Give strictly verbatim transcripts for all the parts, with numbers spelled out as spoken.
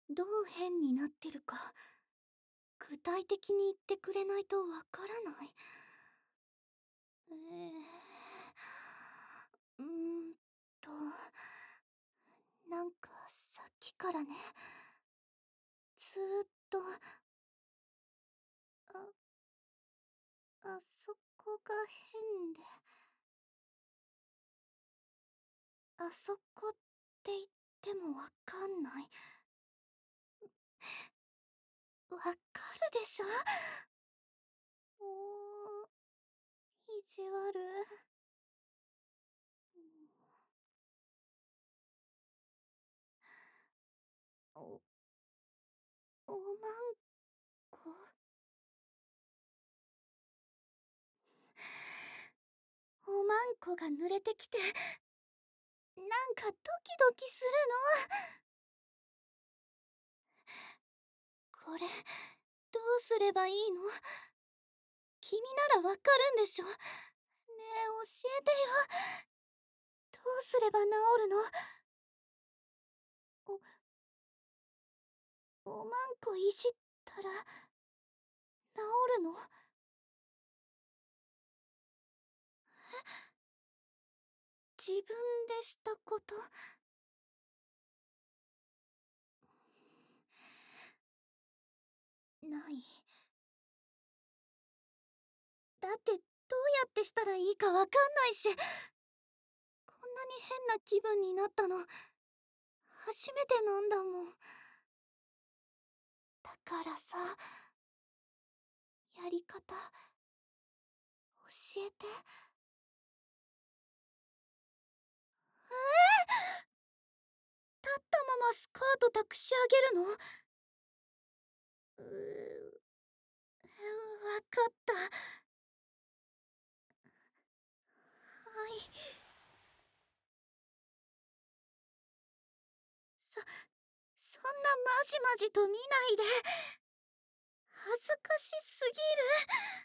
どう変になってるか、具体的に言ってくれないとわからない。えー、うーんと、なんかさっきからね、ずーっと、あ、あそこが変で、あそこって言ってもわかんない。わかるでしょ？もう、意地悪。お、おまんこ。おまんこが濡れてきて、なんかドキドキするの。これ、どうすればいいの？君ならわかるんでしょ？ねえ、教えてよ。どうすれば治るの？お、おまんこいじったら、治るの？自分でしたこと？ない。だってどうやってしたらいいかわかんないし、こんなに変な気分になったの初めてなんだもん。だからさ、やり方教えて。えー、立ったままスカート託し上げるの？うー、わかった。はい。そそんなまじまじと見ないで。恥ずかしすぎる。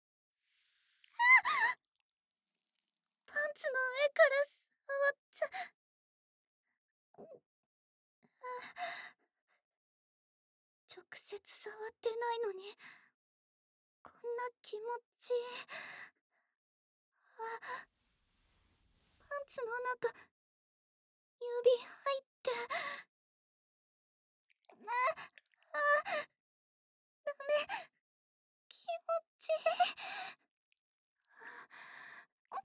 パンツの上から触っちゃ。直接触ってないのに、こんな気持ちいい。あ、パンツの中、指入って。あ、あ、ダメ。気持ちいい。あ、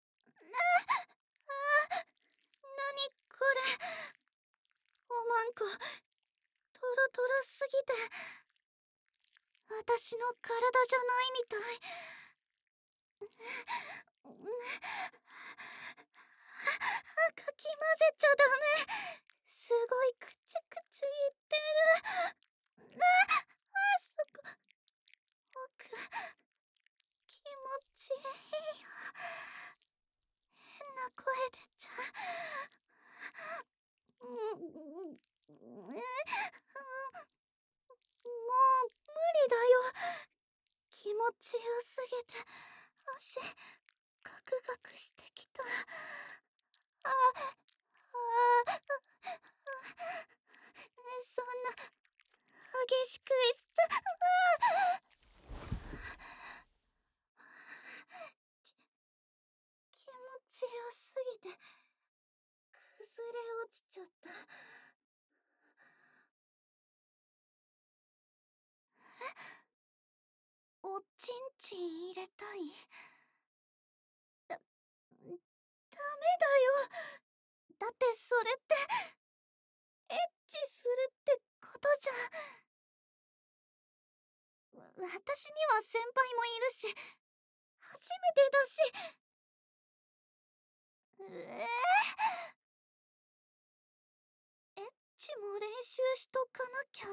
あ、なにこれ。おまんこ、トロトロすぎて、私の体じゃないみたい。うん、あ、かき混ぜちゃダメ。すごいくちゅくちゅ言ってる。あ、あそこ、奥、気持ちいいよ。変な声出ちゃう。うん、うん、うん、もう無理だよ。気持ちよすぎて足ガクガクしてきた。ああ、そんな激しくいっちゃ。気持ちよすぎて崩れ落ちちゃった。おちんちん入れたい？だ、ダメだよ。だってそれってエッチするってことじゃん。わ私には先輩もいるし、初めてだし。うえー、エッチも練習しとかなきゃ。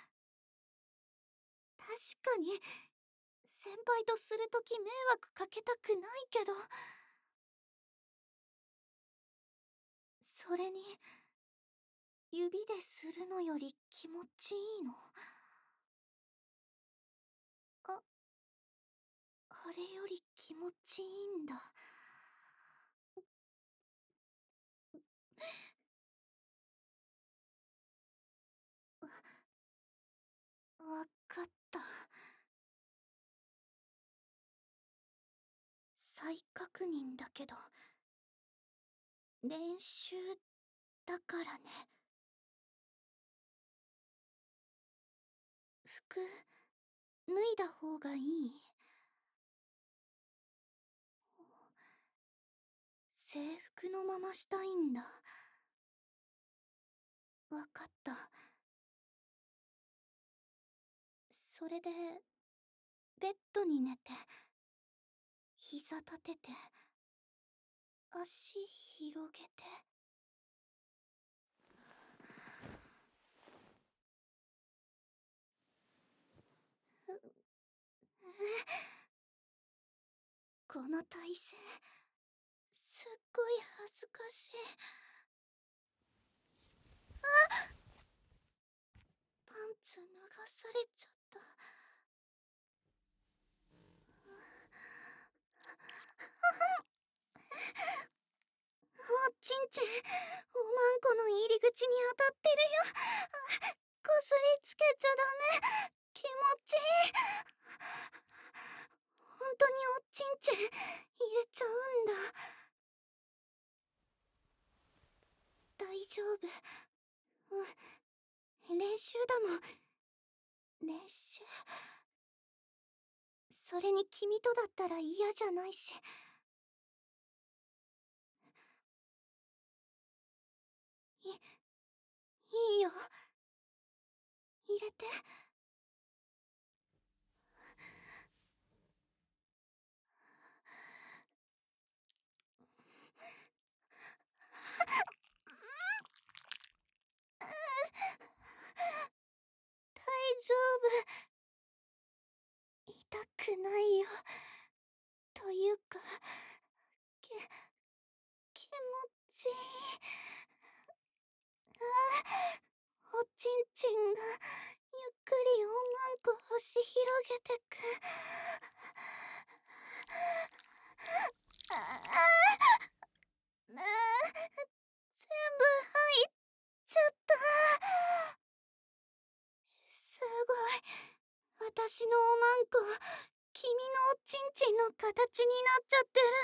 確かに先輩とするとき迷惑かけたくないけど、それに指でするのより気持ちいいの？あ、あれより気持ちいいんだ。 わかった。再確認だけど、練習だからね。服脱いだ方がいい？制服のまましたいんだ。わかった。それでベッドに寝て、膝立てて、足広げて。この体勢、すっごい恥ずかしい。あっ、パンツ脱がされちゃった。おちんちん、おまんこの入り口に当たってるよ。こすりつけちゃダメ。気持ちいい。本当におちんちん入れちゃうんだ。大丈夫。うん、練習だもん。練習。それに君とだったら嫌じゃないし。い、いいよ。入れて。大丈夫。痛くないよ。というか、け、気持ちいい。ああ、おちんちんがゆっくりおまんこ押し広げてく。ああ、全部入っちゃった。すごい。私のおまんこ、君のおちんちんの形になっちゃってる。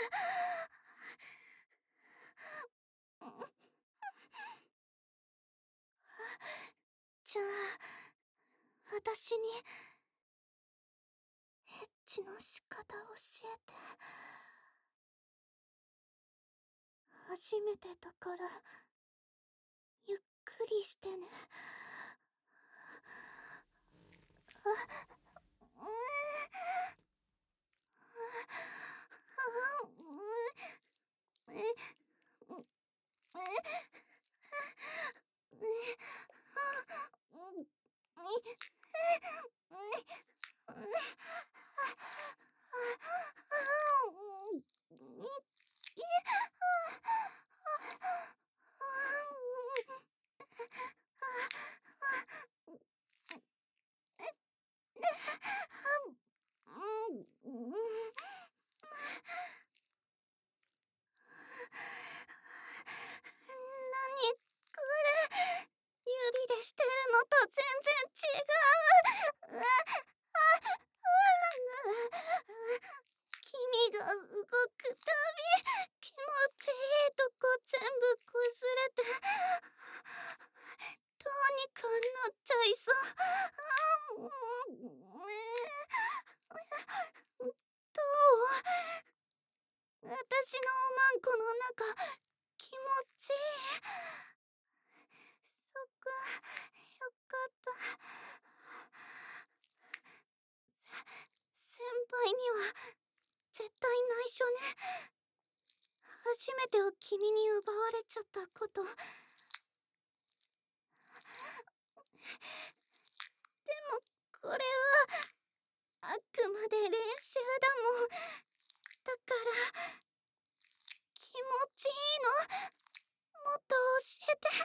じゃあ、私にエッチの仕方教えて。初めてだから、ゆっくりしてね。あ、うん。何これ、指でしてるのと全然違う。うわ、あ、あら、君が動くたび気持ちいいとこ全部こすれて、どうにかなっちゃいそう。どう？私のおまんこの中、気持ちいい？そっか、よかった。先輩には絶対内緒ね。初めてを君に奪われちゃったこと。でもこれはあくまで練習だもん。だから気持ちいいの、もっと教えて。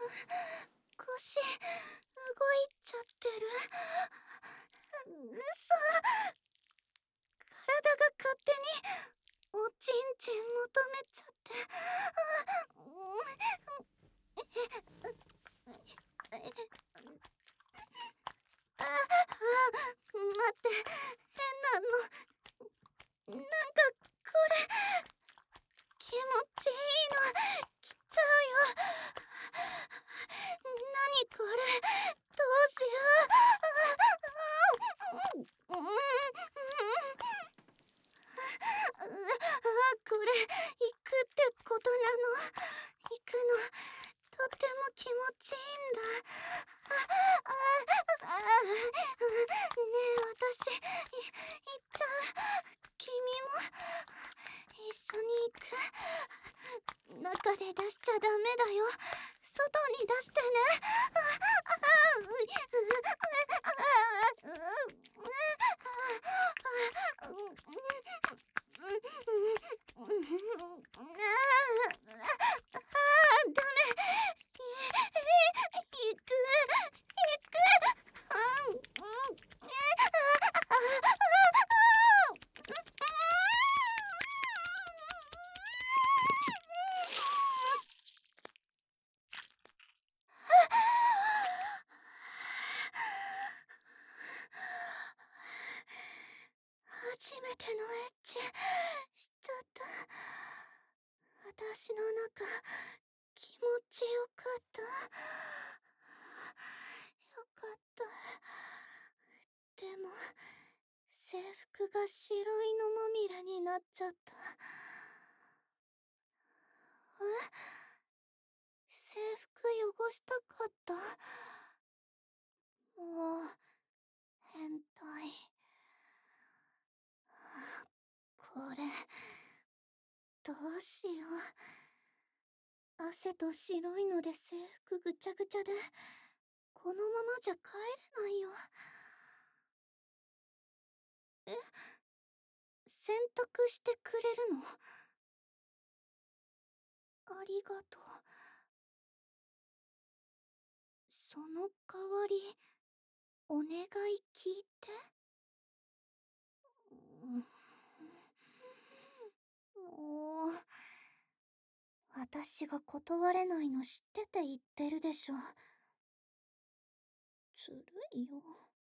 腰動いちゃってる。うそ。体が勝手におちんちん求めちゃって。ああ、待って、変なの。なんかこれ気持ちいいの来ちゃうよ。何これ、どうしよう。うん、うん、あ、これ行くってことなの。行くのとっても気持ちいいんだ。ああああ、ねえ私い行っちゃう。君も一緒に行く。中で出しちゃダメだよ。外に出してね。あああううああうああダメ。行く行く。うんうんあ初めてのエッチしちゃった。私の中気持ちよかった。よかった。でも制服が白いのまみれになっちゃった。え、制服汚したかった。もう変態。これどうしよう。汗と白いので制服ぐちゃぐちゃでこのままじゃ帰れないよ。え、洗濯してくれるの？ありがとう。その代わりお願い聞いて。もう私が断れないの知ってて言ってるでしょ。ずるいよ。